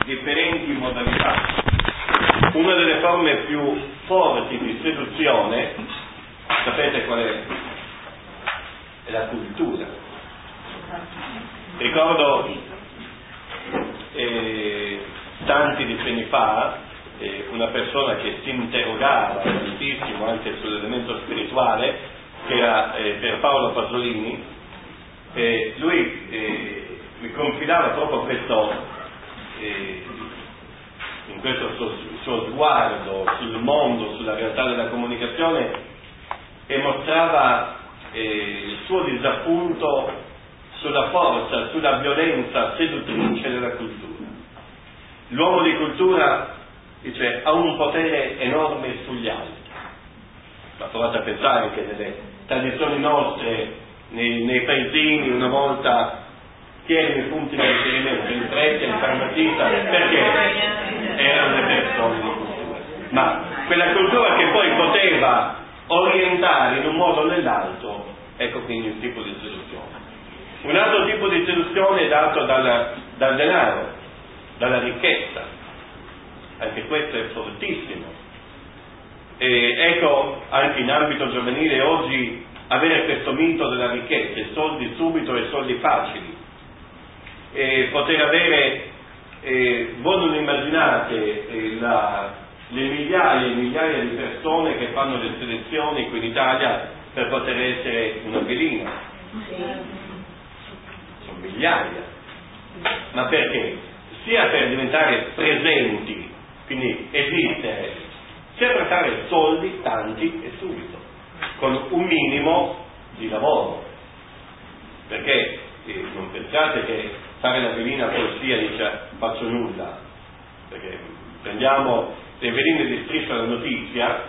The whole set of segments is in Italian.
differenti modalità. Una delle forme più forti di seduzione, sapete qual è? È la cultura. Ricordo tanti decenni fa una persona che si interrogava tantissimo anche sull'elemento spirituale, che era Pierpaolo Pasolini. Lui mi confidava proprio in questo suo sguardo sul mondo, sulla realtà della comunicazione, e mostrava il suo disappunto sulla forza, sulla violenza seduttrice della cultura. L'uomo di cultura, dice, ha un potere enorme sugli altri. Ma provate a pensare che nelle tradizioni nostre, nei paesini, una volta chi erano i punti di riferimento? Il prete, il farmacista, perché erano le persone di cultura. Ma quella cultura che poi poteva orientare in un modo o nell'altro, ecco quindi un tipo di seduzione. Un altro tipo di seduzione è dato dal denaro, dalla ricchezza. Anche questo è fortissimo. E ecco, anche in ambito giovanile oggi, avere questo mito della ricchezza, soldi subito e soldi facili. Poter avere, voi non immaginate le migliaia e migliaia di persone che fanno le selezioni qui in Italia per poter essere una velina. Sono migliaia. Ma perché? Sia per diventare presenti, quindi esistere, sia per fare soldi tanti e subito, con un minimo di lavoro. Perché non pensate che fare la velina poi sia dice faccio nulla, perché prendiamo le veline di Striscia la Notizia,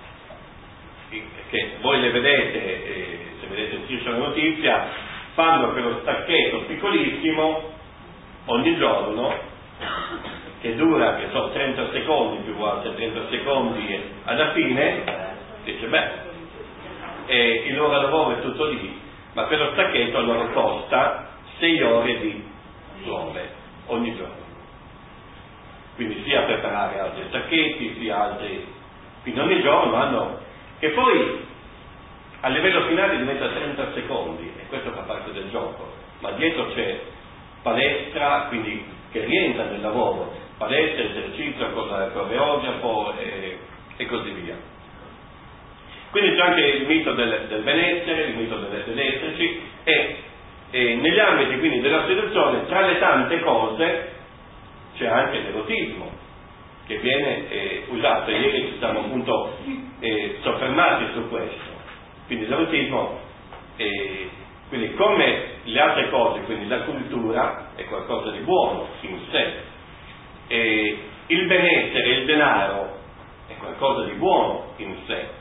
che voi le vedete, se vedete Striscia la Notizia, fanno quello stacchetto piccolissimo ogni giorno, che dura, che so, 30 secondi, più volte 30 secondi, e alla fine dice il loro lavoro è tutto lì, ma quello stacchetto loro costa 6 ore di prove ogni giorno. Quindi sia preparare altri stacchetti, sia altri, quindi ogni giorno hanno, che poi a livello finale diventa 30 secondi, e questo fa parte del gioco, ma dietro c'è palestra, quindi che rientra nel lavoro, palestra, esercizio con il coreografo e così via. Quindi c'è anche il mito del benessere, il mito dell'esserci, e negli ambiti quindi della seduzione, tra le tante cose, c'è anche l'erotismo che viene usato. Ieri ci siamo appunto soffermati su questo. Quindi l'erotismo, quindi come le altre cose, quindi la cultura è qualcosa di buono in sé, il benessere, il denaro è qualcosa di buono in sé,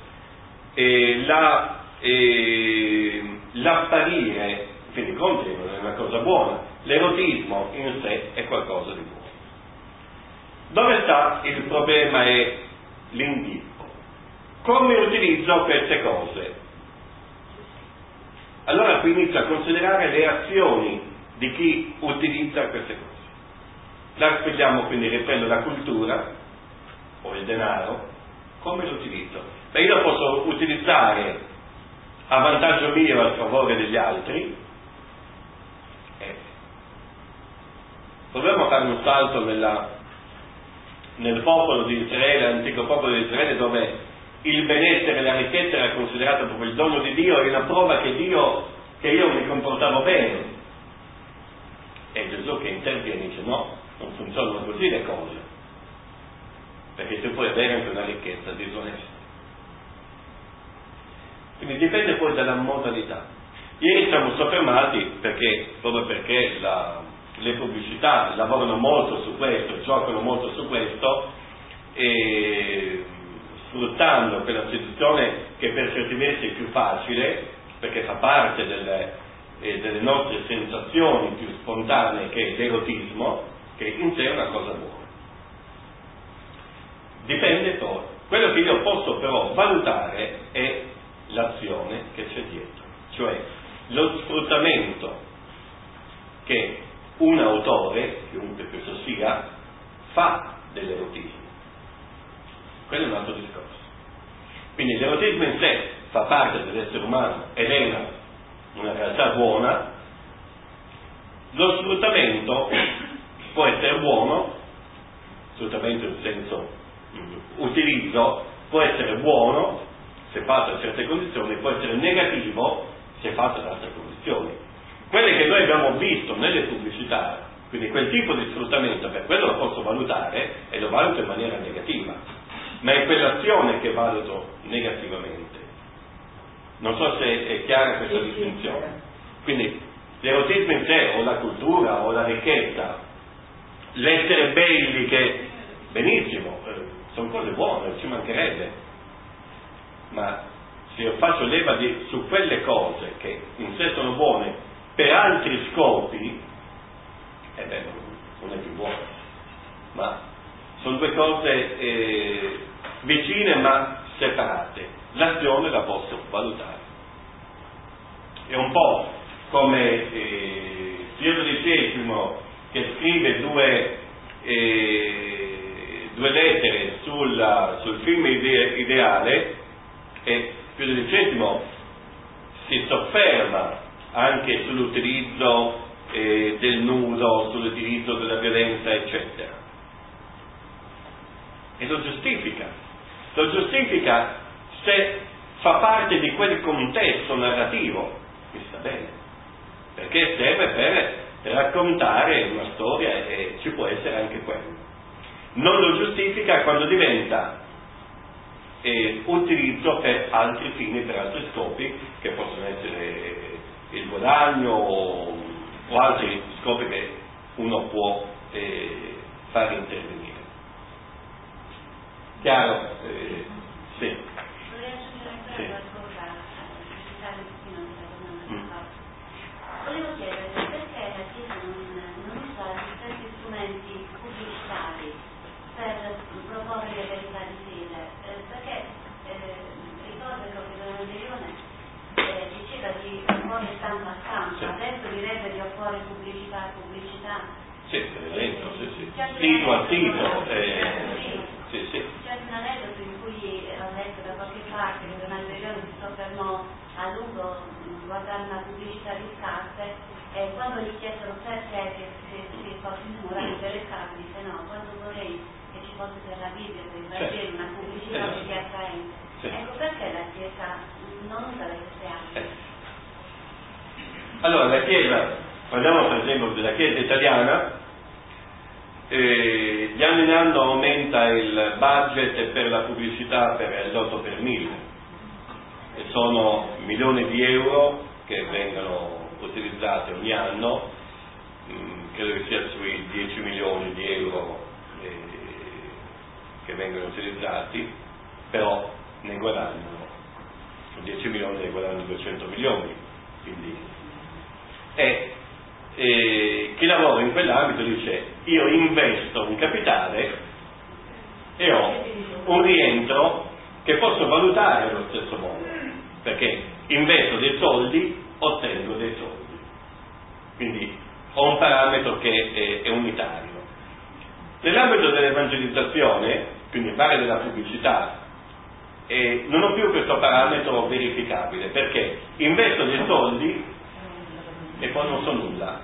l'apparire, quindi continuo, è una cosa buona, l'erotismo in sé è qualcosa di buono. Dove sta il problema è l'inghippo. Come utilizzo queste cose? Allora qui inizio a considerare le azioni di chi utilizza queste cose. La spieghiamo, quindi riprendo la cultura o il denaro. Come lo utilizzo? Beh, io lo posso utilizzare a vantaggio mio e a favore degli altri. Proviamo a fare un salto nel popolo di Israele, l'antico popolo di Israele, dove il benessere e la ricchezza era considerato proprio il dono di Dio, e una prova che io mi comportavo bene. E Gesù che interviene dice no, non funzionano così le cose, perché tu puoi avere anche una ricchezza disonesta. Quindi dipende poi dalla modalità. Ieri siamo soffermati proprio perché le pubblicità lavorano molto su questo, giocano molto su questo, e sfruttando quella seduzione che per certi versi è più facile, perché fa parte delle nostre sensazioni più spontanee, che è l'erotismo, che in sé è una cosa buona. Dipende poi. Quello che io posso però valutare è l'azione che c'è dietro, cioè lo sfruttamento che un autore, chiunque questo sia, fa dell'erotismo. Quello è un altro discorso. Quindi l'erotismo in sé fa parte dell'essere umano ed è una realtà buona. Lo sfruttamento può essere buono, sfruttamento in senso utilizzo, può essere buono se fatto a certe condizioni, può essere negativo se fatto ad altre condizioni. Quelle che noi abbiamo visto nelle pubblicità, quindi quel tipo di sfruttamento, per quello lo posso valutare e lo valuto in maniera negativa, ma è quell'azione che valuto negativamente. Non so se è chiara questa distinzione. Quindi l'erotismo in sé, o la cultura, o la ricchezza, l'essere belli, che benissimo, sono cose buone, ci mancherebbe, ma se io faccio leva su quelle cose che in sé sono buone per altri scopi, non è più buono. Ma sono due cose vicine ma separate. L'azione la posso valutare. È un po' come Pio XII che scrive due lettere sul film ideale, e Pio XII si sofferma anche sull'utilizzo del nudo, sull'utilizzo della violenza, eccetera, e lo giustifica se fa parte di quel contesto narrativo, mi sta bene, perché serve per raccontare una storia, e ci può essere anche quello. Non lo giustifica quando diventa utilizzo per altri fini, per altri scopi, che possono essere il guadagno o altri scopi che uno può fare intervenire. Chiaro? Sì. Volevo chiedere perché la Chiesa non usa gli stessi strumenti pubblicitari per proporre le verità di fede, perché ricordo che l'opinione anteriore diceva di opporre stampa a stampa, sì. Adesso direbbe di opporre pubblicità a pubblicità. Sì, per esempio, sì. Titolo a titolo. Sì. C'è un aneddoto in cui ho letto da qualche parte che Don Alberione si soffermò a lungo guardare una pubblicità di scarpe, e quando gli chiesero perché che fosse innamorati delle scarpe, disse no, quando vorrei che ci fosse per la Bibbia, per il Vangelo, una pubblicità così attraente. Sì. Ecco perché la Chiesa non usa le stesse armi. Allora, la Chiesa, parliamo per esempio della Chiesa italiana, di anno in anno aumenta il budget per la pubblicità per l'8 per 1000, e sono milioni di euro che vengono utilizzati ogni anno, credo che sia sui 10 milioni di euro che vengono utilizzati, però ne guadagnano, su 10 milioni ne guadagnano 200 milioni, quindi chi lavora in quell'ambito dice: io investo un capitale e ho un rientro che posso valutare allo stesso modo, perché investo dei soldi, ottengo dei soldi, quindi ho un parametro che è unitario. Nell'ambito dell'evangelizzazione, quindi fare della pubblicità, non ho più questo parametro verificabile, perché investo dei soldi e poi non so nulla,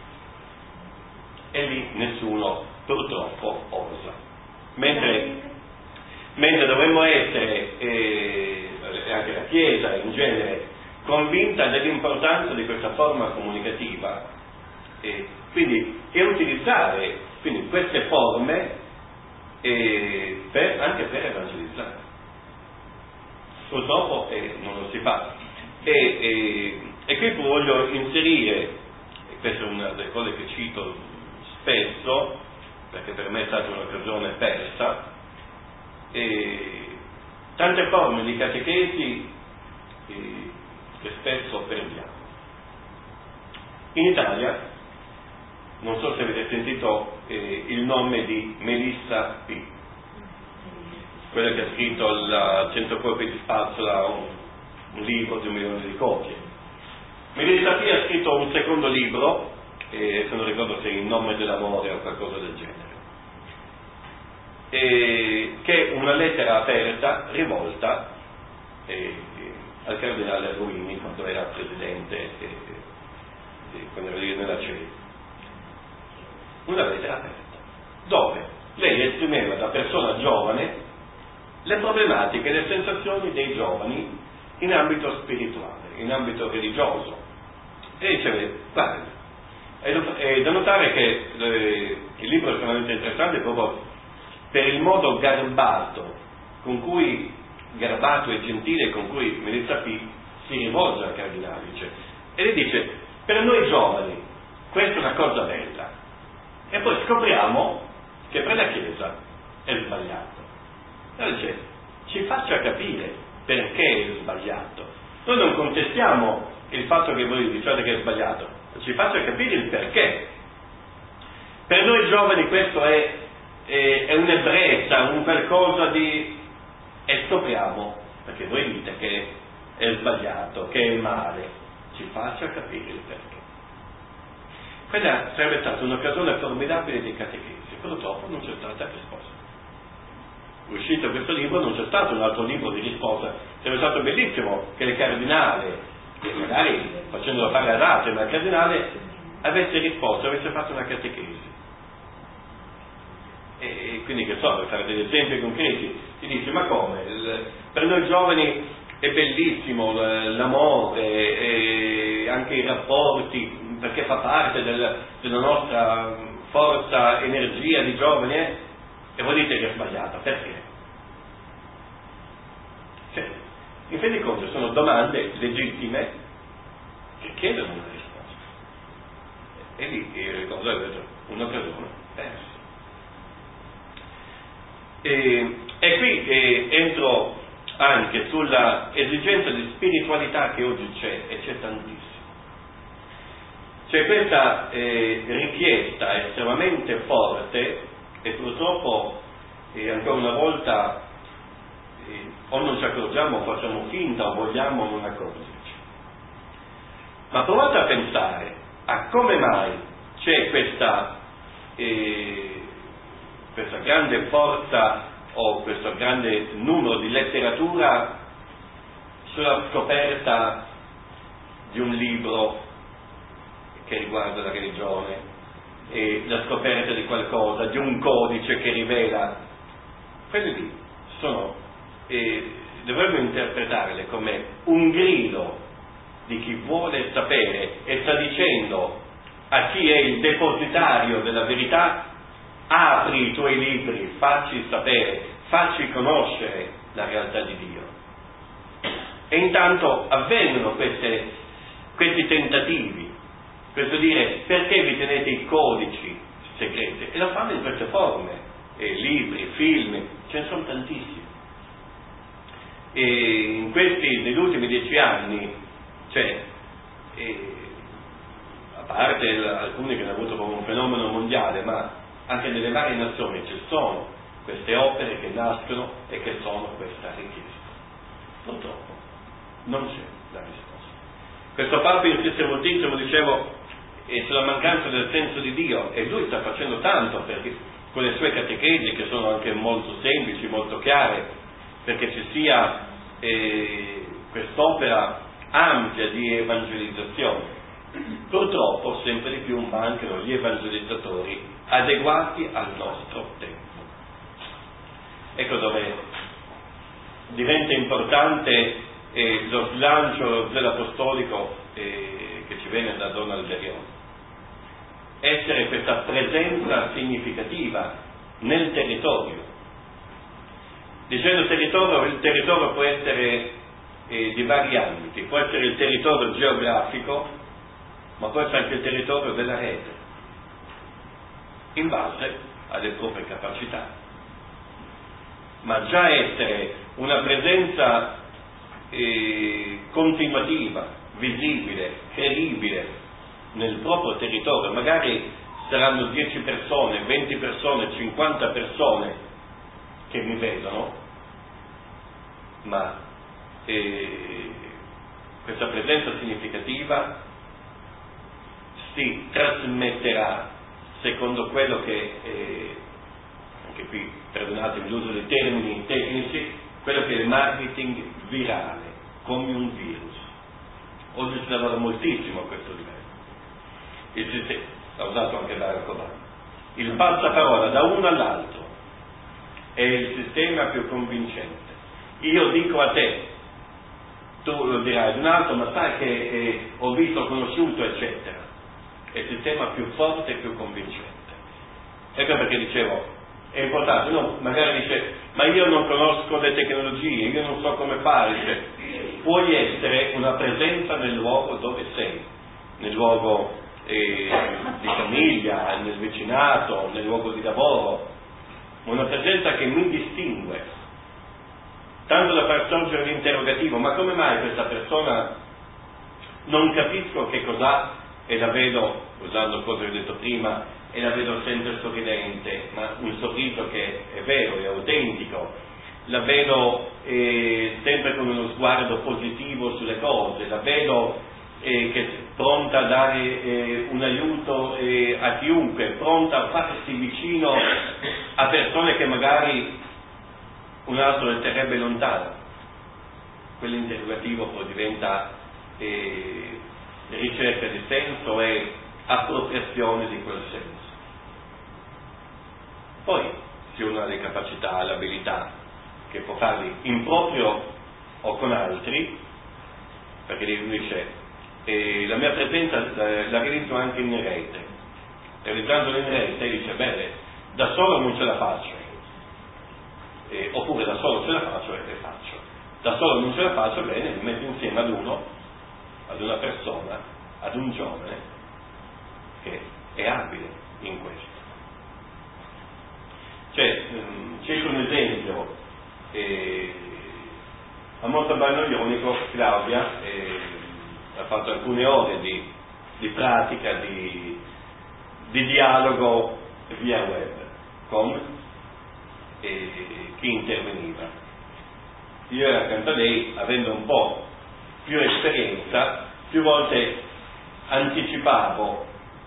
e lì nessuno purtroppo osa, mentre dovremmo essere, anche la Chiesa in genere, convinta dell'importanza di questa forma comunicativa, quindi e utilizzare queste forme anche per evangelizzare. Purtroppo non lo si fa, e qui voglio inserire, e questa è una delle cose che cito spesso, perché per me è stata un'occasione persa, tante forme di catechesi che spesso perdiamo. In Italia, non so se avete sentito il nome di Melissa P., quella che ha scritto al Centro Corpi di Spazzola un libro di 1 milione di copie. Melissa P. ha scritto un secondo libro, se non ricordo se è In nome dell'amore o qualcosa del genere, che è una lettera aperta rivolta al cardinale Ruini quando era presidente, quando era nella CEI. Una lettera aperta, dove lei esprimeva da persona giovane le problematiche e le sensazioni dei giovani in ambito spirituale, in ambito religioso. E diceva, guarda, è da notare che il libro è estremamente interessante proprio per il modo garbato e gentile con cui Melissa P. si rivolge al cardinale, e le dice, per noi giovani questa è una cosa bella, e poi scopriamo che per la Chiesa è sbagliato. Allora dice, ci faccia capire perché è sbagliato. Noi non contestiamo il fatto che voi diciate che è sbagliato, ci faccia capire il perché. Per noi giovani questo è un'ebbrezza, un qualcosa di... e scopriamo, perché voi dite che è sbagliato, che è male, ci faccia capire il perché. Quella sarebbe stata un'occasione formidabile di catechesi, purtroppo non c'è stata risposta. Uscito questo libro non c'è stato un altro libro di risposta. Sarebbe stato bellissimo che il cardinale, magari facendolo fare a date, ma il cardinale avesse risposto, avesse fatto una catechesi. E quindi che so, per fare degli esempi concreti, si dice, ma come? Per noi giovani è bellissimo l'amore e anche i rapporti, perché fa parte della nostra forza, energia di giovani, e voi dite che è sbagliata, perché? Cioè, in fin dei conti sono domande legittime che chiedono una risposta. E lì, ricordo, ho detto, un'occasione persa. E qui entro anche sulla esigenza di spiritualità che oggi c'è, e c'è tantissimo. C'è questa richiesta estremamente forte, e purtroppo ancora una volta o non ci accorgiamo o facciamo finta o vogliamo non accorgerci. Ma provate a pensare a come mai c'è questa grande forza o questo grande numero di letteratura sulla scoperta di un libro che riguarda la religione, e la scoperta di qualcosa, di un codice che rivela. Quelli lì sono, dovremmo interpretarle come un grido di chi vuole sapere e sta dicendo a chi è il depositario della verità: apri i tuoi libri, facci sapere, facci conoscere la realtà di Dio. E intanto avvengono questi tentativi, questo dire, perché vi tenete i codici segreti? E lo fanno in queste forme, libri, film, ce ne sono tantissimi. E negli ultimi 10 anni, a parte alcuni che hanno avuto come un fenomeno mondiale, ma anche nelle varie nazioni ci sono queste opere che nascono e che sono questa richiesta. Purtroppo non c'è la risposta. Questo Papa insiste moltissimo, dicevo, sulla mancanza del senso di Dio, e lui sta facendo tanto perché, con le sue catechesi, che sono anche molto semplici, molto chiare, perché ci sia quest'opera ampia di evangelizzazione. Purtroppo sempre di più mancano gli evangelizzatori adeguati al nostro tempo. Ecco dove diventa importante lo slancio, lo zelo apostolico che ci viene da Don Alberione. Essere questa presenza significativa nel territorio. Dicendo territorio, il territorio può essere di vari ambiti, può essere il territorio geografico, ma può essere anche il territorio della rete, in base alle proprie capacità. Ma già essere una presenza continuativa, visibile, credibile nel proprio territorio, magari saranno 10 persone, 20 persone, 50 persone che mi vedono, ma questa presenza significativa si trasmetterà secondo quello che anche qui perdonatemi l'uso dei termini tecnici, quello che è il marketing virale, come un virus. Oggi si lavora moltissimo a questo livello. Il sistema, l'ha usato anche Barack Obama, il passaparola da uno all'altro è il sistema più convincente. Io dico a te, tu lo dirai ad un altro, ma sai che ho visto, ho conosciuto, eccetera. È il sistema più forte e più convincente. Ecco perché dicevo, è importante, uno magari dice, ma io non conosco le tecnologie, io non so come fare, dice, puoi essere una presenza nel luogo dove sei, nel luogo di famiglia, nel vicinato, nel luogo di lavoro, una presenza che mi distingue, tanto da far sorgere l'interrogativo, ma come mai questa persona non capisco che cos'ha e la vedo, usando cose che ho detto prima, e la vedo sempre sorridente, ma un sorriso che è vero, è autentico, la vedo sempre con uno sguardo positivo sulle cose, la vedo che è pronta a dare un aiuto a chiunque, pronta a farsi vicino a persone che magari un altro le terrebbe lontano. Quell'interrogativo poi diventa ricerca di senso e appropriazione di quel senso. Poi se uno ha le capacità, l'abilità che può farli in proprio o con altri, perché lui dice la mia presenza la realizzo anche in rete, realizzandola in rete dice bene, da solo non ce la faccio, oppure da solo ce la faccio e faccio, da solo non ce la faccio, bene, mi metto insieme ad uno, ad una persona, ad un giovane che è abile in questo. C'è un esempio a Montalbano Ionico. Claudia ha fatto alcune ore di pratica, di dialogo via web con chi interveniva. Io ero accanto a lei, avendo un po' più esperienza, più volte anticipavo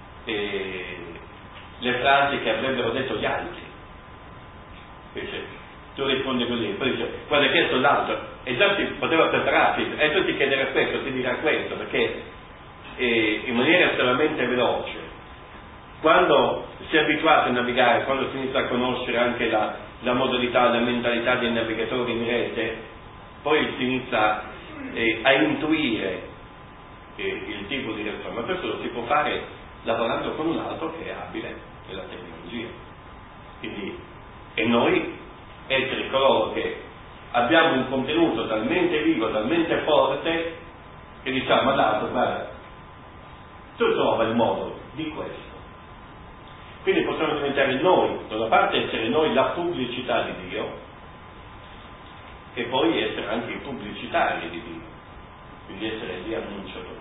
le frasi che avrebbero detto gli altri. Invece tu rispondi così, poi dice guarda che è l'altro, e già si poteva prepararsi, e tu ti chiederà questo, ti dirà questo, perché in maniera estremamente veloce, quando si è abituati a navigare, quando si inizia a conoscere anche la modalità, la mentalità dei navigatori in rete, poi si inizia a intuire il tipo di reazione, ma questo lo si può fare lavorando con un altro che è abile nella tecnologia. Quindi, e noi essere coloro che abbiamo un contenuto talmente vivo, talmente forte, che diciamo all'altro, guarda, tu trova il modo di questo. Quindi possiamo diventare noi, da una parte essere noi la pubblicità di Dio, e poi essere anche i pubblicitari di Dio, quindi essere gli annunciatori.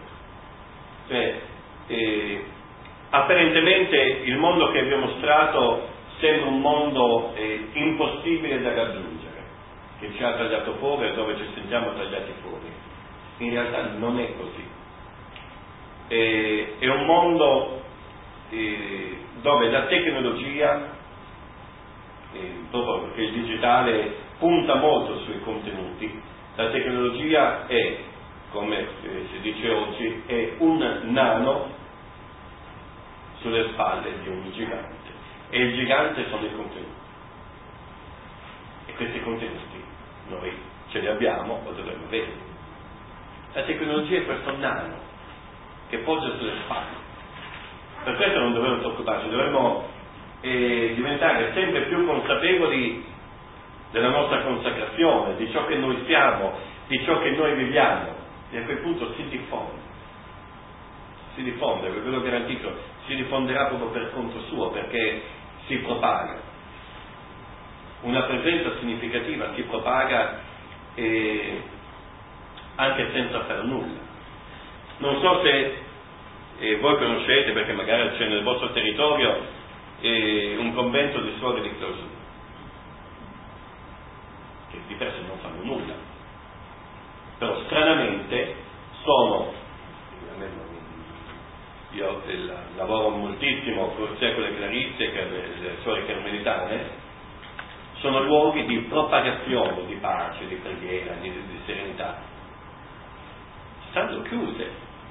Apparentemente il mondo che vi ho mostrato sembra un mondo impossibile da raggiungere, che ci ha tagliato fuori e dove ci sentiamo tagliati fuori. In realtà non è così. È un mondo dove la tecnologia, proprio perché il digitale punta molto sui contenuti, la tecnologia è, come si dice oggi, è un nano sulle spalle di un gigante, e il gigante sono i contenuti, e questi contenuti noi ce li abbiamo o dovremmo avere. La tecnologia è questo nano che poggia sulle spalle. Per questo non dovremmo preoccuparci, dovremmo diventare sempre più consapevoli della nostra consacrazione, di ciò che noi siamo, di ciò che noi viviamo, e a quel punto si diffonde, ve l'ho garantito, si diffonderà proprio per conto suo, perché si propaga. Una presenza significativa si propaga anche senza fare nulla. Non so se voi conoscete, perché magari c'è nel vostro territorio un convento di suore di clausura, che di per sé non fanno nulla, però stranamente sono, io lavoro moltissimo sia con le Clarisse che le suore carmelitane, sono luoghi di propagazione di pace, di preghiera, di serenità. Stanno chiuse.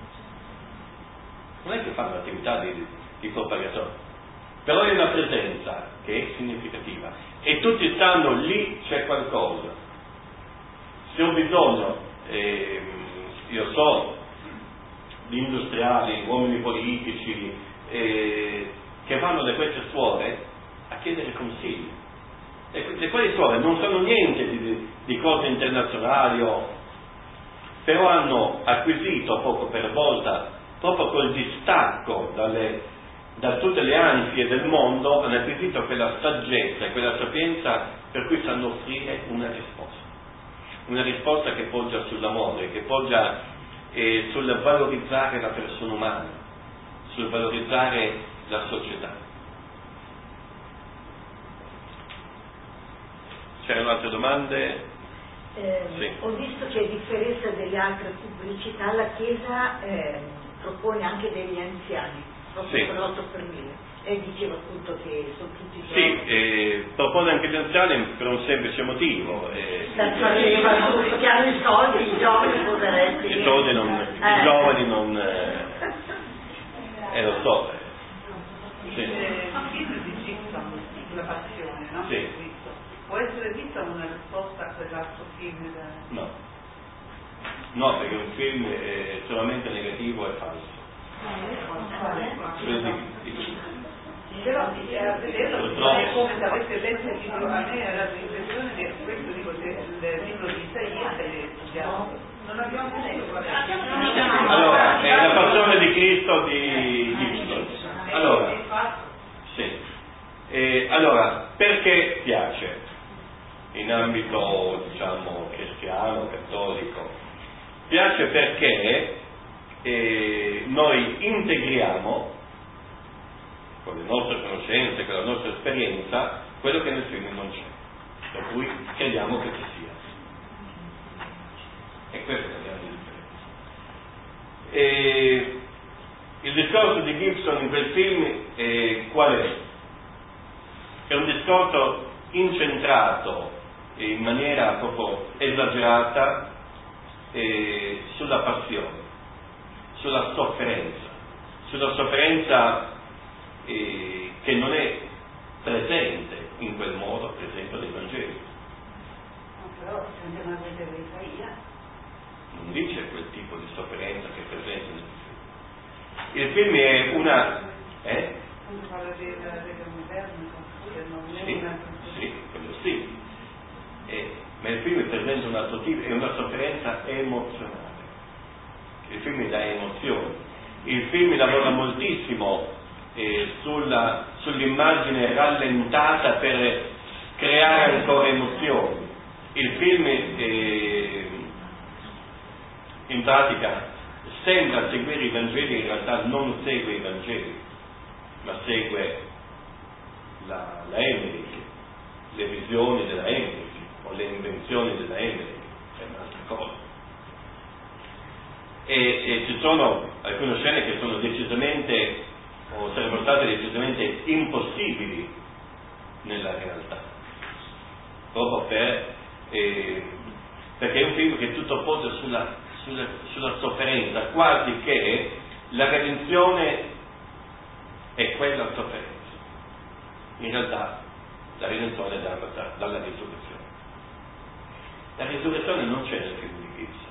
Non è che fanno attività di propagazione, però è una presenza che è significativa e tutti stanno lì, c'è qualcosa. Se ho bisogno, io so di industriali, uomini politici che vanno da queste suore a chiedere consigli. E quelle suore non sanno niente di cose internazionali, però hanno acquisito poco per volta, proprio col distacco da tutte le ansie del mondo, hanno acquisito quella saggezza e quella sapienza per cui sanno offrire una risposta che poggia sull'amore, che poggia sul valorizzare la persona umana, sul valorizzare la società. C'erano altre domande? Sì. Ho visto che a differenza delle altre pubblicità la Chiesa propone anche degli anziani, proprio per l'8 per 1000. E diceva appunto che sono tutti giovani. Sì, propone anche gli anziani per un semplice motivo. Per fare che hanno i soldi, i giovani poveretti. I giovani non... lo so. Sì. Il film di Gibson sulla passione, no? Sì. Può essere vista una risposta a quell'altro film? No, perché un film è solamente negativo e falso. Però a vederlo è come se avesse letto il libro. A me era l'impressione che questo libro del libro di Isaia è studiato. Non abbiamo visto. Allora, è la passione di Cristo di Gibson. Allora, sì. Allora, perché piace? In ambito, diciamo, cristiano, cattolico. Piace perché noi integriamo con le nostre conoscenze, con la nostra esperienza, quello che nel film non c'è, per cui crediamo che ci sia. E questa è la grande differenza. Il discorso di Gibson in quel film qual è? È un discorso incentrato in maniera proprio esagerata sulla passione, sulla sofferenza che non è presente in quel modo, per esempio, nei Vangeli. Però se andiamo a vedere Isaia, non dice quel tipo di sofferenza che è presente nel film. Il film è una... quando parla del moderno, Sì, quello sì. Ma il film presenta un altro tipo, è una sofferenza emozionale. Il film dà emozioni. Il film lavora moltissimo sull'immagine rallentata per creare ancora emozioni. Il film in pratica sembra seguire i Vangeli, in realtà non segue i Vangeli, ma segue la Emmerich, le visioni della Emmerich o le invenzioni della Emmerich, è un'altra cosa. E ci sono alcune scene che sono decisamente o sarebbero state decisamente impossibili nella realtà, proprio perché è un film che tutto poggia sulla sofferenza, quasi che la redenzione è quella sofferenza. In realtà la redenzione è dalla risurrezione. La risurrezione non c'è nel film di Gibson.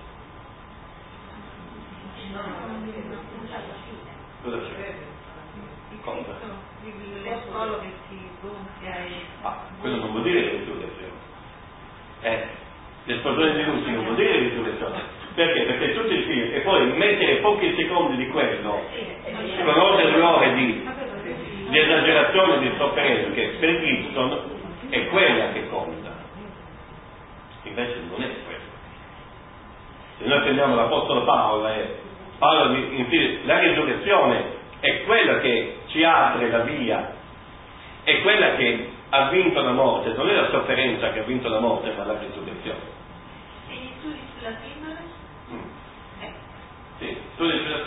Cosa c'è? Cosa? Quello che si gonfia quello non vuol dire risurrezione. L'esplosione di luci non vuol dire risurrezione. Perché? Perché tutti i film, e poi mettere pochi secondi di quello con ore di esagerazione di sofferenza, che per Gibson è quella che conta. Invece non è quello. Se noi prendiamo l'Apostolo Paolo, la risurrezione è quella che ci apre la via, è quella che ha vinto la morte, non è la sofferenza che ha vinto la morte, ma la risurrezione. E gli studi sulla sindrome? Sì, studi sulla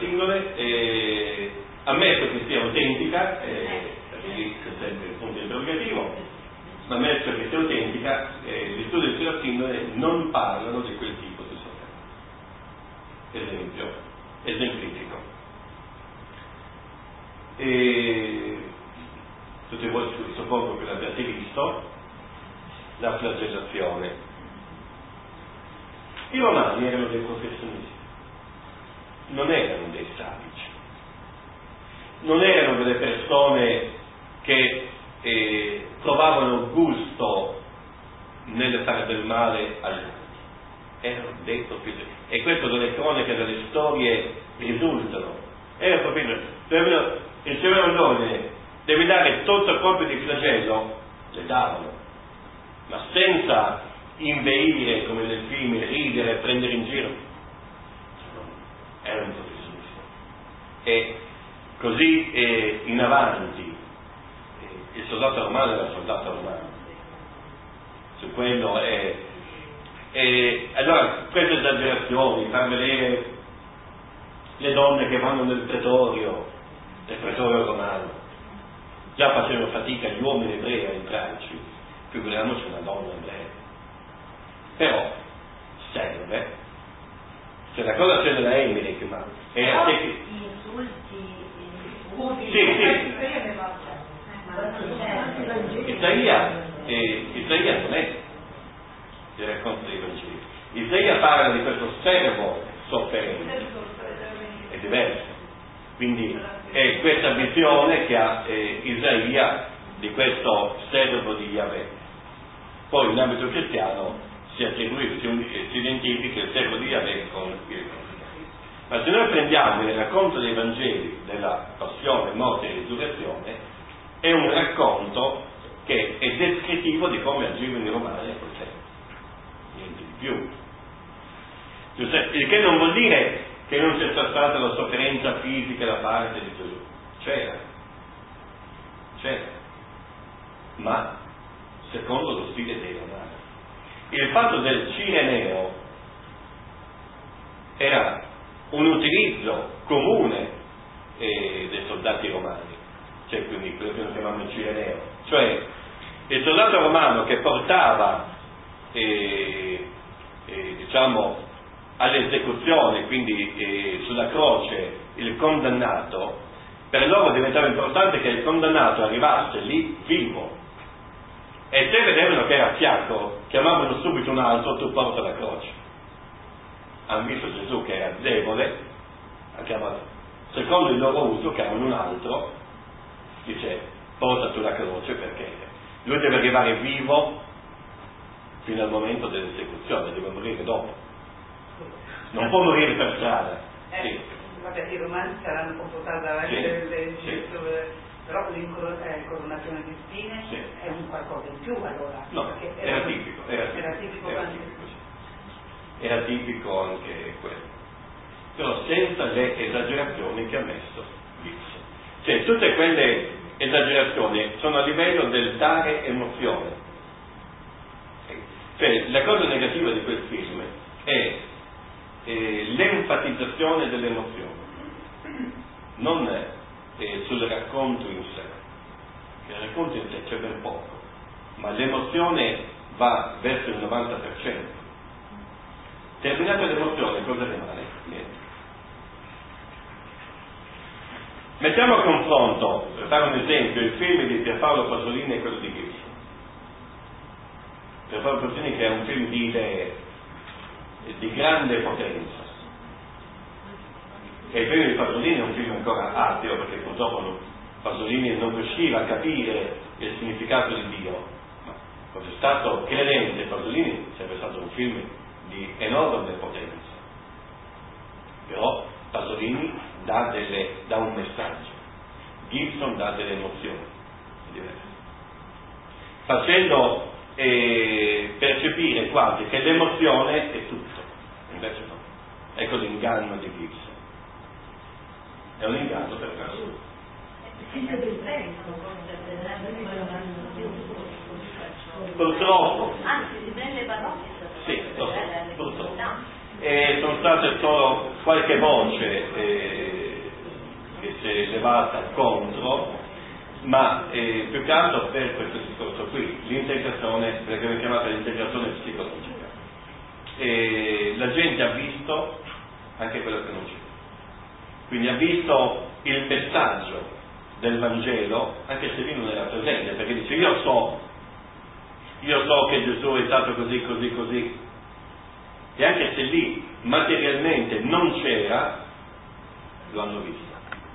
sindrome, ammesso che sia autentica, perché lì c'è sempre il punto interrogativo, ma messo che sia autentica, gli studi sulla sindrome non parlano di quel tipo di sofferenza. Esemplifico. Tutti voi suppongo che l'abbiate visto, la flagellazione. I romani erano dei professionisti, non erano dei savici, non erano delle persone che trovavano gusto nel fare del male agli altri, erano dei professionisti, e questo dalle cronache, dalle storie risultano. Erano professionisti, ricevevano l'ordine, devi dare tutto il colpo di flagello, le davano, ma senza inveire come nel film, ridere, prendere in giro. Erano professionisti. E così in avanti il soldato romano era il soldato romano. Su quello allora queste esagerazioni, far vedere le donne che vanno nel pretorio romano, già facevano fatica gli uomini ebrei a entrarci, figuriamoci una donna ebrea. Però serve, cioè la cosa c'è nella Emmerich, ma era gli insulti, Isaia non è il racconto dei Vangeli. Isaia parla di questo servo sofferente, è diverso. Quindi è questa visione che ha Isaia di questo servo di Yahweh. Poi in ambito cristiano si identifica il servo di Yahweh con il Cristo. Ma se noi prendiamo il racconto dei Vangeli della passione, morte e risurrezione, è un racconto che è descrittivo di come agivano i romani a quel tempo, niente di più. Il che non vuol dire che non c'è stata la sofferenza fisica da parte di Gesù, c'era, ma secondo lo stile dei romani. Il fatto del cireneo era un utilizzo comune dei soldati romani, cioè quindi quello che noi chiamiamo il cireneo, cioè il soldato romano che portava diciamo all'esecuzione, quindi sulla croce il condannato, per loro diventava importante che il condannato arrivasse lì vivo, e se vedevano che era a fianco chiamavano subito un altro, tu porta la croce. Hanno visto Gesù che era debole, ha chiamato, secondo il loro uso chiamano un altro, dice porta tu la croce, perché lui deve arrivare vivo fino al momento dell'esecuzione, deve morire dopo, non può morire per strada. Sì. Vabbè, i romani saranno comportati davanti però l'incoronazione di spine è un qualcosa in più allora. No, era tipico anche quello, però senza le esagerazioni che ha messo Gibson. Cioè tutte quelle esagerazioni sono a livello del dare emozione. Cioè la cosa negativa di quel film è l'enfatizzazione dell'emozione, non sul racconto in sé. Il racconto in sé c'è ben poco, ma l'emozione va verso il 90%. Terminata l'emozione, cosa rimane? Niente. Mettiamo a confronto, per fare un esempio, il film di Pierpaolo Pasolini e quello di Gibson. Pierpaolo Pasolini che è un film di idee, di grande potenza, e il film di Pasolini è un film ancora ateo, perché purtroppo Pasolini non riusciva a capire il significato di Dio, ma fosse stato credente Pasolini sarebbe stato un film di enorme potenza. Però Pasolini dà un messaggio, Gibson dà delle emozioni diverse, facendo percepire quasi che l'emozione è tutto, invece no. Ecco l'inganno di Gibson, è un inganno per caso. Purtroppo. Anzi, si prende parole. Sì, purtroppo. Sono state solo qualche voce che si è levata contro, ma più che altro per questo discorso qui, l'integrazione, quella che viene chiamata l'integrazione psicologica. E la gente ha visto anche quello che non c'è. Quindi ha visto il messaggio del Vangelo, anche se lui non era presente, perché dice io so che Gesù è stato così, così, così, e anche se lì materialmente non c'era, lo hanno visto.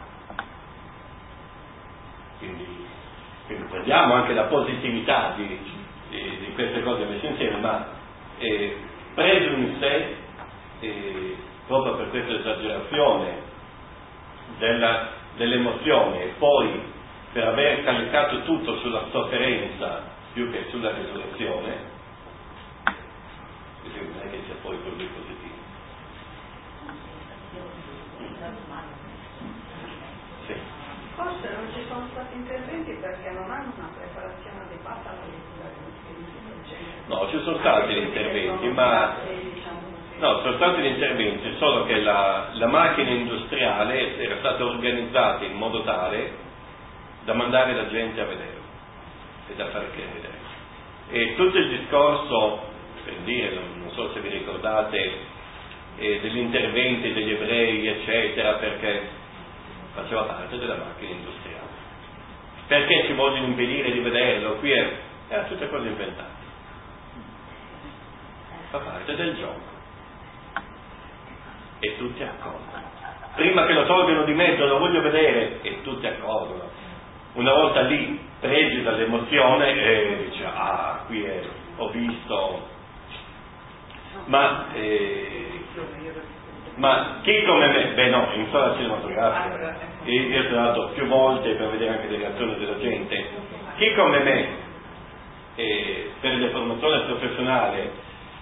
Quindi prendiamo anche la positività di queste cose messe insieme, ma preso in sé, proprio per questa esagerazione dell'emozione, e poi per aver caricato tutto sulla sofferenza più che sulla risurrezione, non è che sia poi così positivo. Sì. Forse non ci sono stati interventi perché non hanno una preparazione adeguata alla lettura del genere. No, ci sono stati gli interventi, ma no, sono stati gli interventi, solo che la macchina industriale era stata organizzata in modo tale da mandare la gente a vederlo e da far credere. E tutto il discorso, per dire, non so se vi ricordate, degli interventi degli ebrei, eccetera, perché faceva parte della macchina industriale. Perché ci vogliono impedire di vederlo? Qui era tutte cose inventate. Fa parte del gioco. E tutti accorgono. Prima che lo tolgano di mezzo, lo voglio vedere, e tutti accorgono. Una volta lì, presi dall'emozione, dice, qui ho visto. Ma chi come me, no, in sala cinematografica, io sono andato più volte per vedere anche le reazioni della gente, chi come me, per la formazione professionale,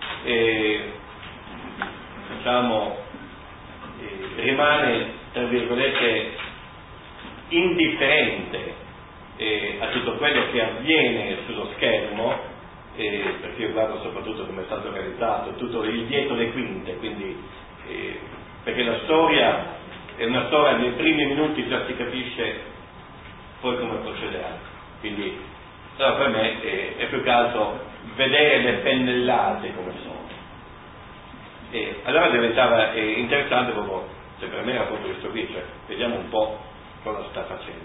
rimane, tra virgolette, indifferente a tutto quello che avviene sullo schermo, perché io guardo soprattutto come è stato realizzato, tutto il dietro le quinte, quindi perché la storia è una storia, nei primi minuti già si capisce poi come procederà, quindi per me è più che altro vedere le pennellate come sono, e allora diventava interessante proprio, cioè per me era proprio questo qui, cioè vediamo un po' cosa sta facendo,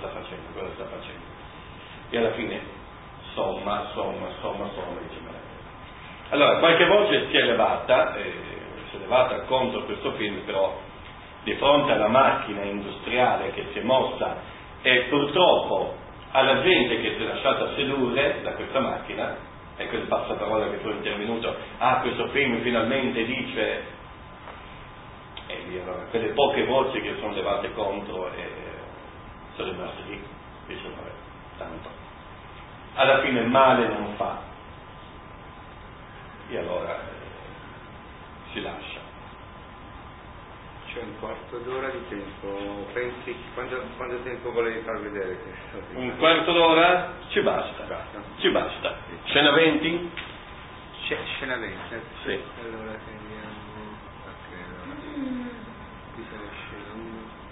e alla fine somma, dice, allora qualche voce si è levata contro questo film, però di fronte alla macchina industriale che si è mossa e purtroppo alla gente che si è lasciata sedurre da questa macchina, ecco il passaparola che poi è intervenuto, questo film finalmente dice, e lì allora quelle poche voci che sono levate contro sono rimaste lì, dice vabbè, tanto alla fine male non fa, e allora si lascia. C'è un quarto d'ora di tempo, pensi quanto tempo volevi far vedere questo? Un quarto d'ora? Ci basta. Ci basta. Scena 20? Scena 20? Sì. Allora andiamo. Ok, allora. Qui sono scena 1.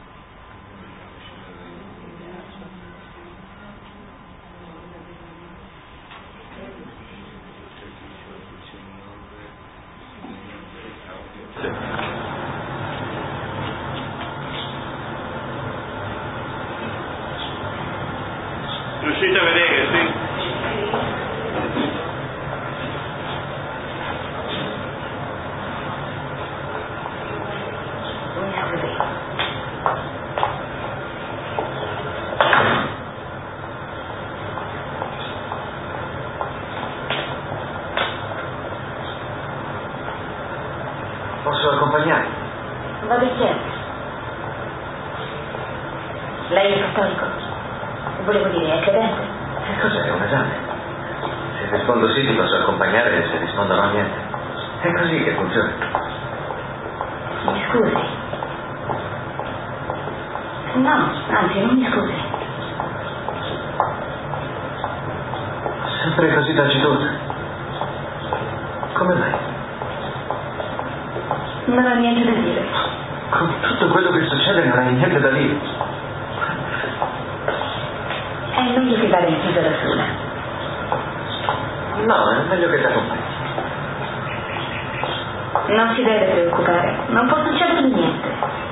Riuscite a vedere, sì? Posso accompagnare? Volentieri. Lei è cattolico? Volevo dire, è credente? Che cos'è? Un esame? Se rispondo sì ti posso accompagnare, e se rispondo no niente. È così che funziona. Mi scusi. No, anzi, non mi scusi. Sempre così taciturna. Come mai? Non ho niente da dire. Con tutto quello che succede non hai niente da dire. È meglio che vada in chiesa da sola. No, è meglio che ti accompagni. Non si deve preoccupare, non può succedere niente.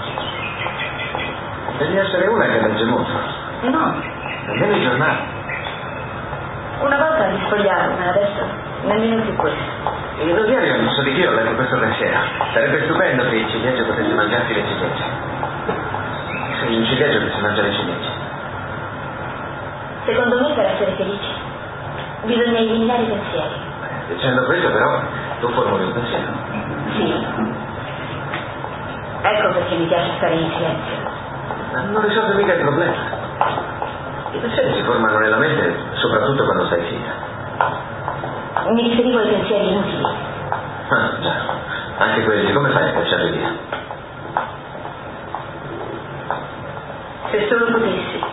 Devi essere una che legge molto. No. Nemmeno i giornali. Una volta li sfogliavo, ma adesso nemmeno più questo. Il diario non so di che ho letto questo pensiero. Sarebbe stupendo che il ciliegio potesse mangiarsi le ciliegie. Sì, il ciliegio che si mangia le ciliegie. Secondo me, per essere felici, bisogna eliminare i pensieri. Dicendo questo, però, tu formuli un pensiero. Sì. Ecco perché mi piace stare in silenzio. Ma non risolve mica il problema. I pensieri si formano nella mente, soprattutto quando stai zitta. Mi riferivo ai pensieri inutili. Ah, già. Anche quelli, come fai a cacciarli via? Se solo potessi,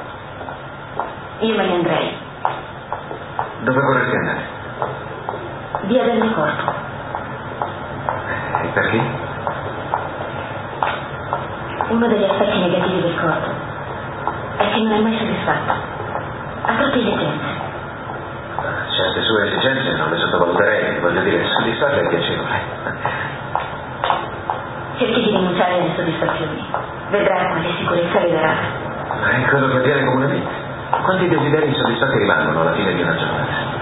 io me ne andrei. Dove vorresti andare? Via dal mio corpo. E perché? Uno degli aspetti negativi del corpo è che non è mai soddisfatto. Ha troppe esigenze. Certe sue esigenze non le sottovaluterei, voglio dire, soddisfarle è piacevole. Cerchi di rinunciare alle soddisfazioni. Vedrai quale sicurezza le darà. Ma è quello che avviene comunemente. Quanti desideri insoddisfatti rimangono alla fine di una giornata?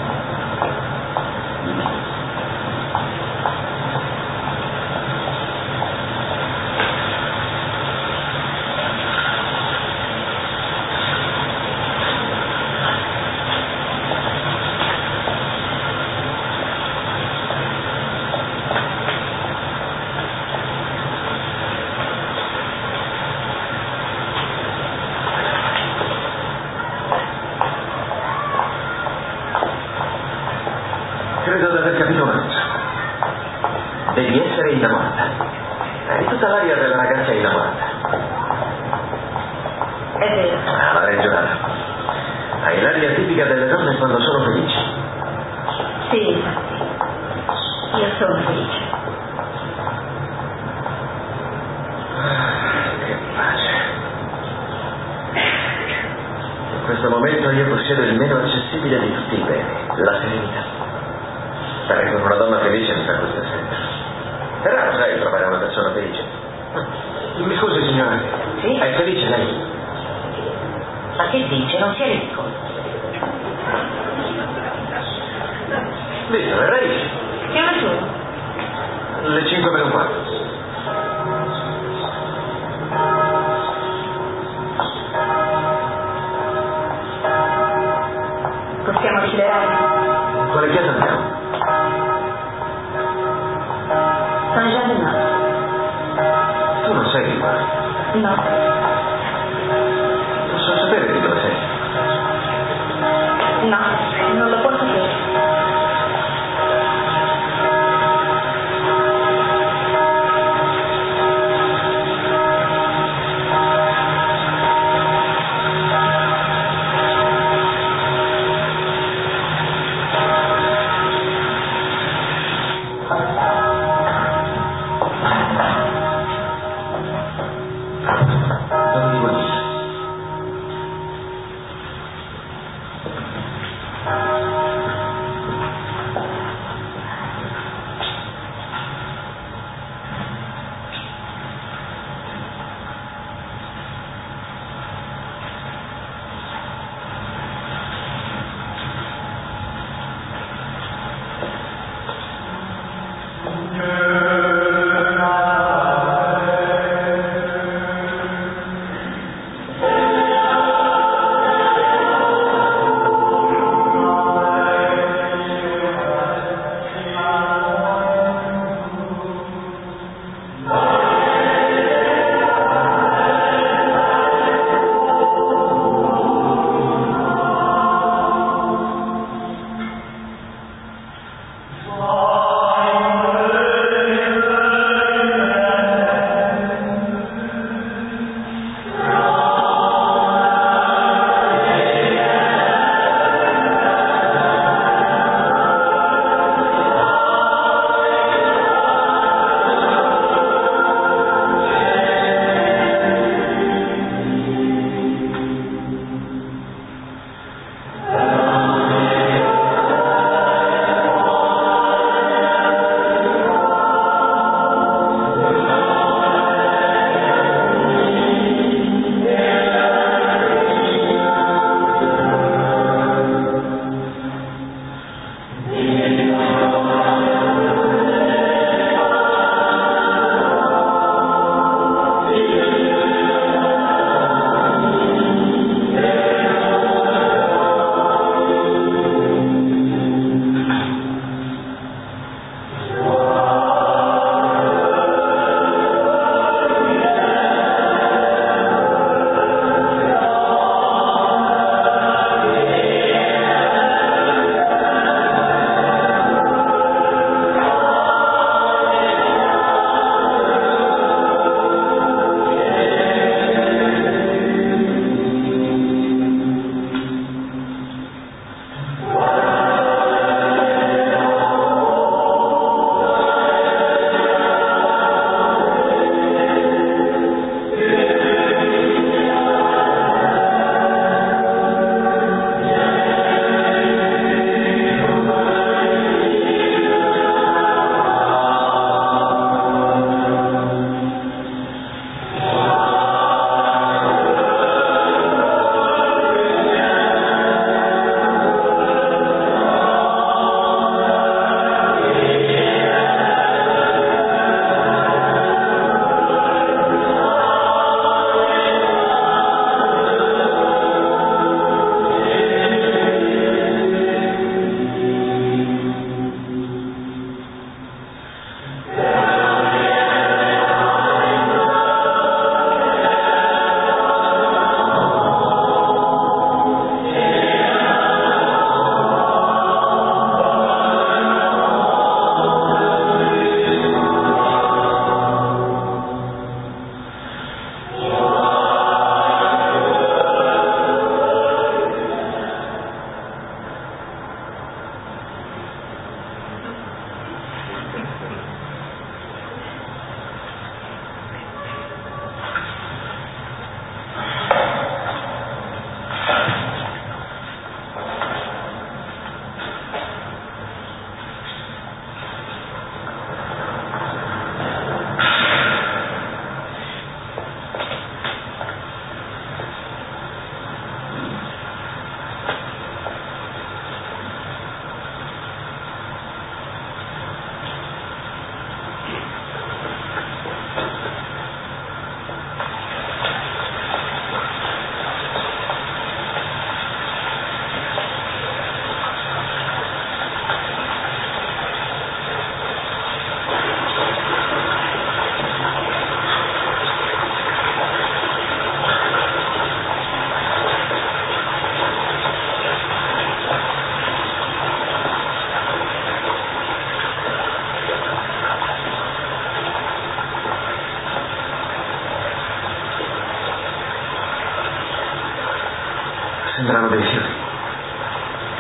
Credo di aver capito una cosa. Devi essere innamorata. Hai tutta l'aria della ragazza innamorata. È vero. Ah, l'avrei giurato. Hai l'aria tipica delle donne quando sono felici. Sì, infatti. Io sono felice. Che pace. In questo momento io possiedo il meno accessibile di tutti i beni, la serenità. Stare con una donna felice mi fa questo sempre. È raro, sai, trovare una persona felice. Mi scusi, signora. Sì? È felice lei? Ma che dice? Non sia ridicolo. Visto, verrei? Che ore sono? Le 5 meno un quarto. Possiamo accelerare? Quale chiesa andiamo? San Giovanni. Tu non sei di qua. No. Posso sapere di dove sei? No, non lo posso sapere. Non mi vuoi dire.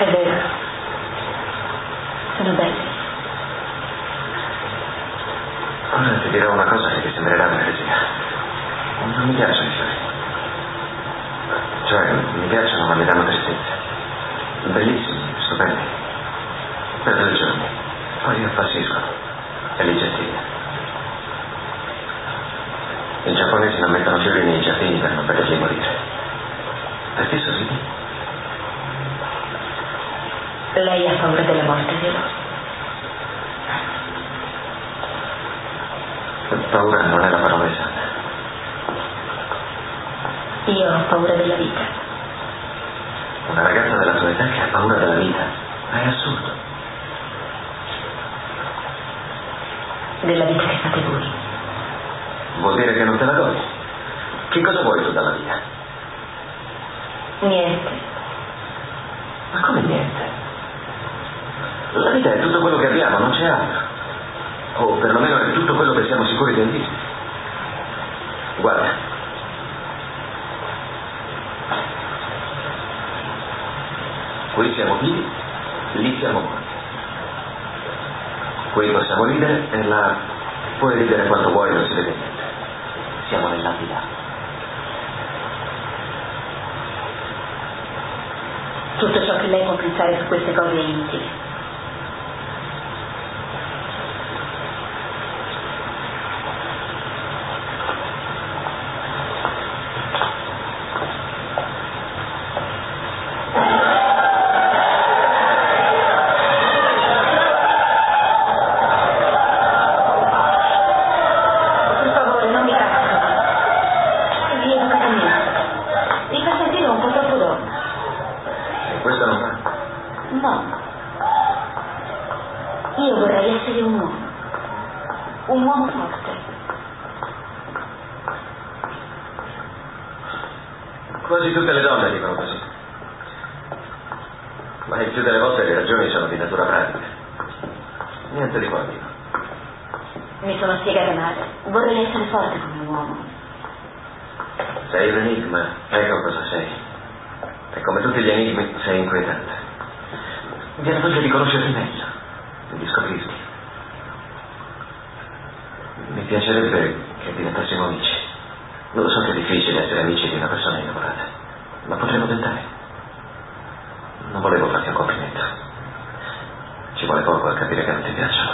È vero. Sono belli. Ora ti dirò una cosa che ti sembrerà un'eresia. Non mi piacciono i fiori. Cioè, mi piacciono ma mi danno tristezza. Bellissimi, stupendi. Per 2 giorni. Poi appassiscono. E li getti via. I giapponesi non mettono fiori nei giardini per non vederli morire. Perché sorridi? Lei ha paura della morte, vero? Paura non è la parola esatta. Io ho paura della vita. Una ragazza della tua età che ha paura della vita? È assurdo. Della vita che fate voi. Vuol dire che non te la godi? Che cosa vuoi tu dalla vita? Niente. Ma come niente? La vita è tutto quello che abbiamo, non c'è altro. O perlomeno è tutto quello che siamo sicuri di avere. Guarda. Qui siamo vivi, lì siamo morti. Qui possiamo ridere e là puoi ridere quanto vuoi, non si vede niente. Siamo nell'aldilà. Tutto ciò che lei può pensare su queste cose è inutile. Quasi tutte le donne dicono così. Ma il più delle volte le ragioni sono di natura pratica. Niente di politico. Mi sono spiegata male. Vorrei essere forte come un uomo. Sei un enigma, ecco cosa sei. E come tutti gli enigmi sei inquietante. Viene voglia di conoscerti meglio, di scoprirti. Mi piacerebbe che diventassimo amici. Lo so che è difficile essere amici di una persona innamorata, ma potremmo tentare. Non volevo farti un complimento. Ci vuole poco a capire che non ti piacciono.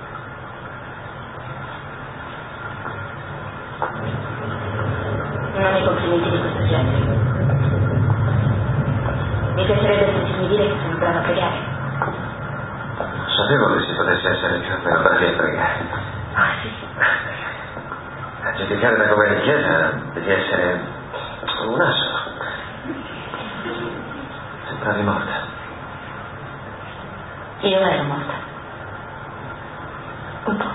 Non hai complimenti di questo genere. Mi piacerebbe sentirmi dire che sono brava a pregare. Sapevo che si potesse essere più meno bravi a pregare. Ah, sì. A giudicare da come in chiesa devi essere un asso. Sembravi morta. Io ero morta. Un po'.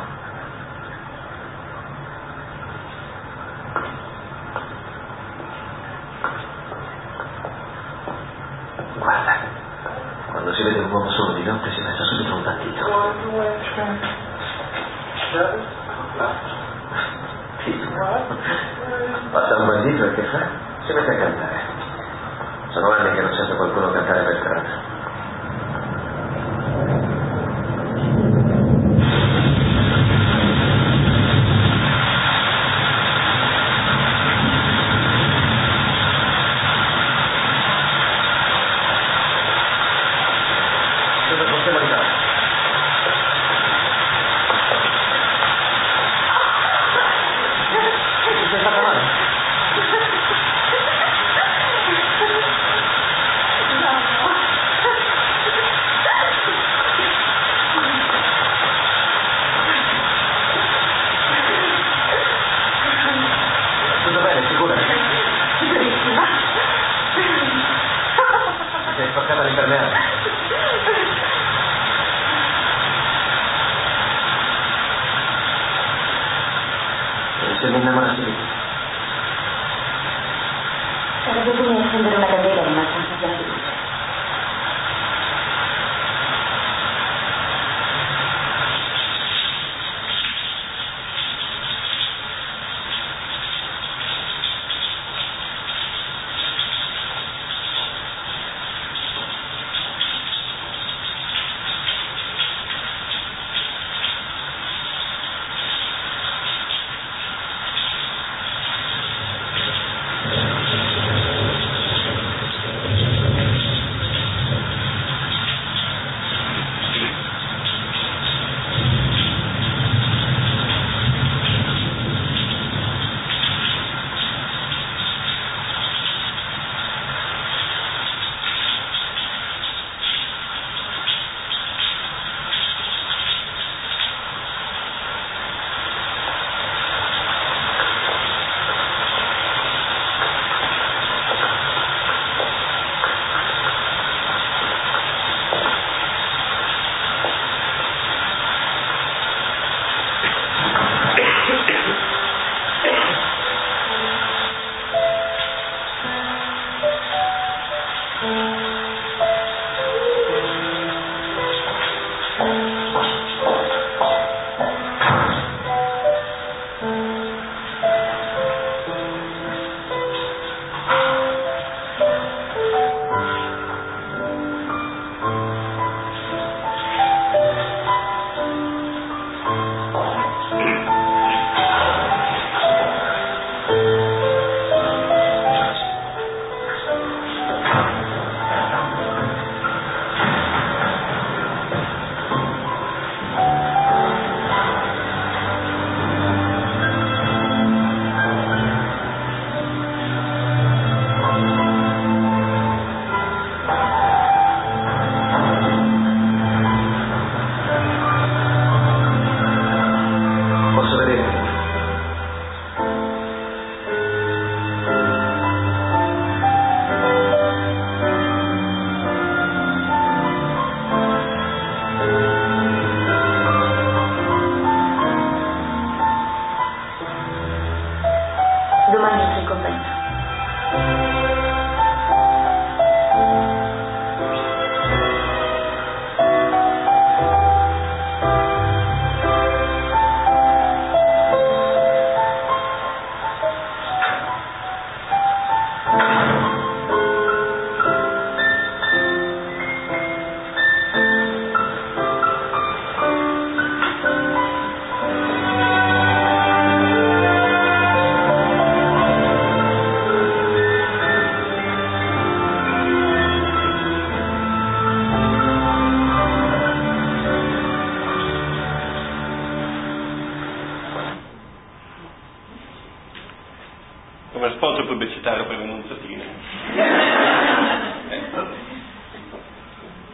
Guarda, quando si vede un uomo solo di notte si pensa subito a un bandito. Passa un bandito e che fa? Si mette a cantare. Sono anni che non sento qualcuno cantare per strada. Cosa possiamo fare? Ti sei fatta male?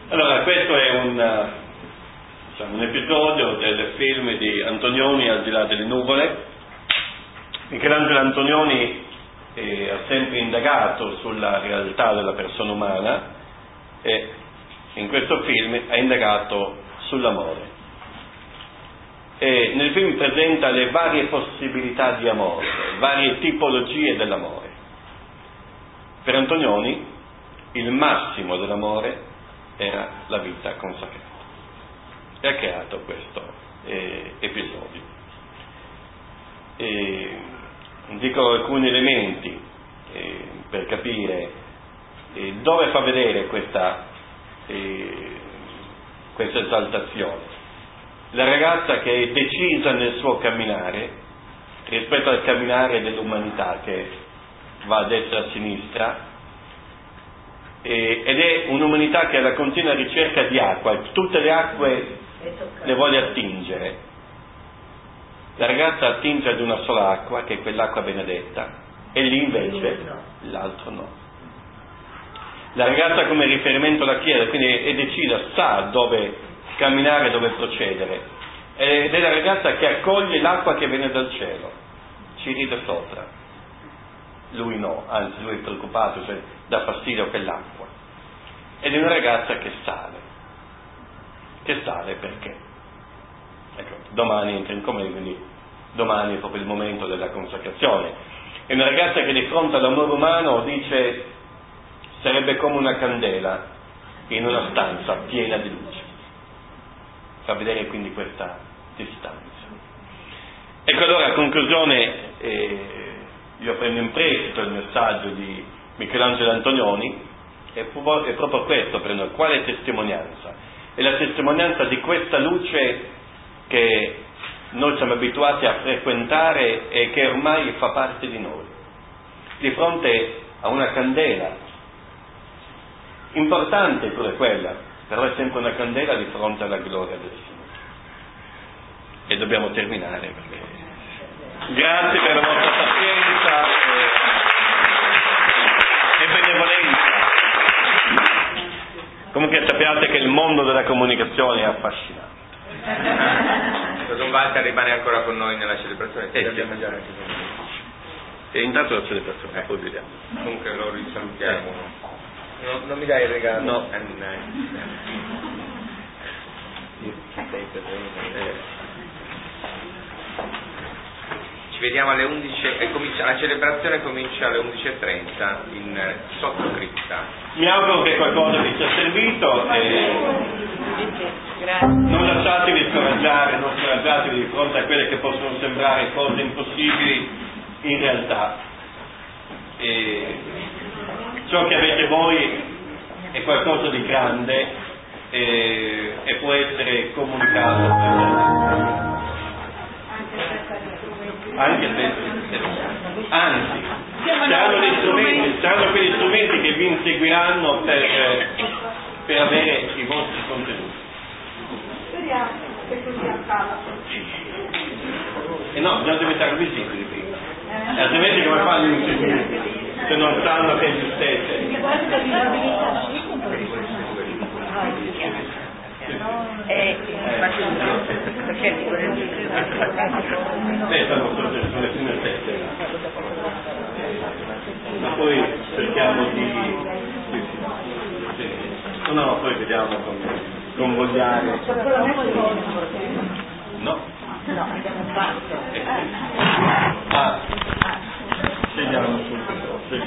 Allora, questo è un episodio del film di Antonioni, Al di là delle nuvole. Michelangelo Antonioni ha sempre indagato sulla realtà della persona umana e in questo film ha indagato sull'amore. E nel film presenta le varie possibilità di amore, le varie tipologie dell'amore. Per Antonioni il massimo dell'amore era la vita consacrata. E ha creato questo episodio. Dico alcuni elementi per capire dove fa vedere questa esaltazione. La ragazza che è decisa nel suo camminare rispetto al camminare dell'umanità che va a destra e a sinistra, ed è un'umanità che è alla continua ricerca di acqua, tutte le acque le vuole attingere. La ragazza attinge ad una sola acqua, che è quell'acqua benedetta, e lì invece l'altro no. La ragazza come riferimento alla Chiesa, quindi è decisa, sa dove camminare, dove procedere, ed è la ragazza che accoglie l'acqua che viene dal cielo, ci ride sopra. Lui no, anzi lui è preoccupato, cioè dà fastidio a quell'acqua. Ed è una ragazza che sale perché? Ecco, domani entra in comunione, quindi domani è proprio il momento della consacrazione. È una ragazza che di fronte all'amore umano dice sarebbe come una candela in una stanza piena di luce. Fa vedere quindi questa distanza. Ecco, allora a conclusione io prendo in prestito il messaggio di Michelangelo Antonioni e proprio questo prendo. Quale testimonianza? È la testimonianza di questa luce che noi siamo abituati a frequentare e che ormai fa parte di noi. Di fronte a una candela, importante pure quella, però è sempre una candela di fronte alla gloria del Signore. E dobbiamo terminare perché... Grazie per la vostra pazienza e benevolenza. Comunque sappiate che il mondo della comunicazione è affascinante. Don Walter rimane ancora con noi nella celebrazione, sì. Dobbiamo mangiare anche con noi. E intanto la celebrazione, poi vediamo. Comunque lo risalutiamo. Non mi dai il regalo? No. Ci vediamo alle 11, la celebrazione comincia alle 11:30 in sottocripta. Mi auguro che qualcosa vi sia servito e non lasciatevi scoraggiare, non scoraggiatevi di fronte a quelle che possono sembrare cose impossibili in realtà. E ciò che avete voi è qualcosa di grande e può essere comunicato anche se anzi saranno quegli strumenti che vi inseguiranno per avere i vostri contenuti. Speriamo che così accada. E no, già deve essere visibili prima, altrimenti come fanno gli inseguiti se non sanno che esistete? Sono le prime sette, ma poi cerchiamo di no, poi vediamo come convogliare. No, abbiamo fatto. Scegliamo subito.